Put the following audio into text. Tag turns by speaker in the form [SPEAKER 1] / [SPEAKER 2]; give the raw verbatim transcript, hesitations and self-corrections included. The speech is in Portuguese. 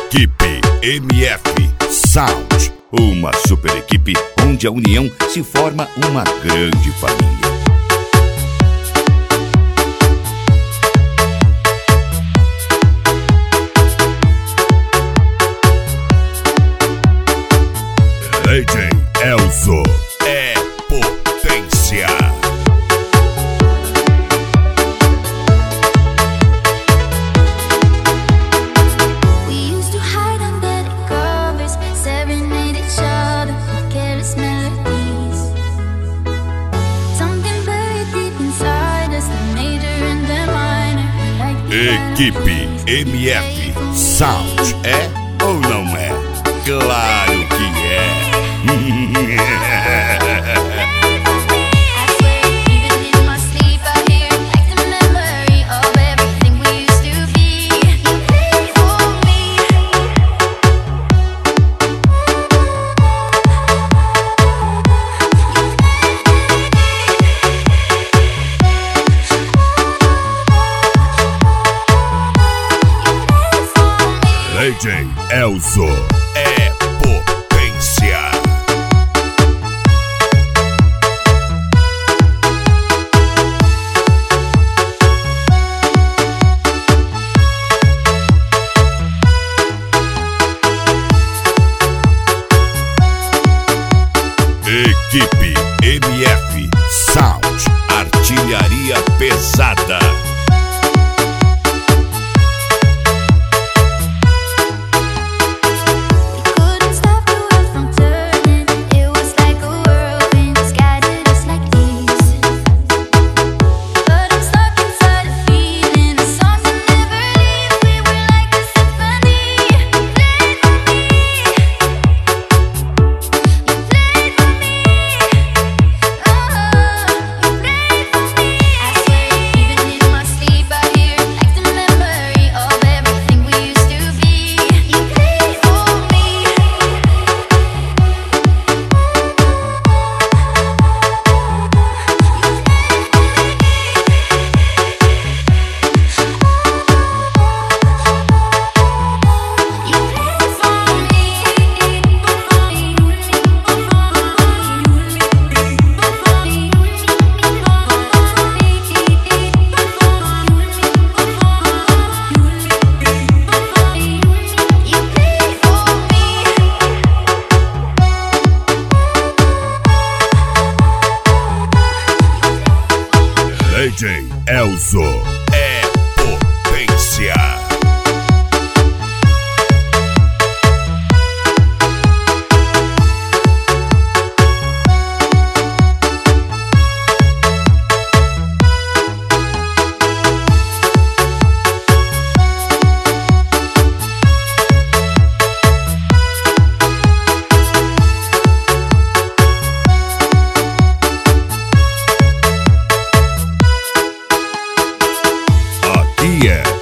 [SPEAKER 1] Equipe M F Sound, uma super equipe onde a união se forma uma grande família. D J Elzo é potência. Equipe M F Sound é ou não é? Claro que é! D J Elzo é potência. Equipe M F Sound, artilharia pesada. D J Elzo é potência. Yeah.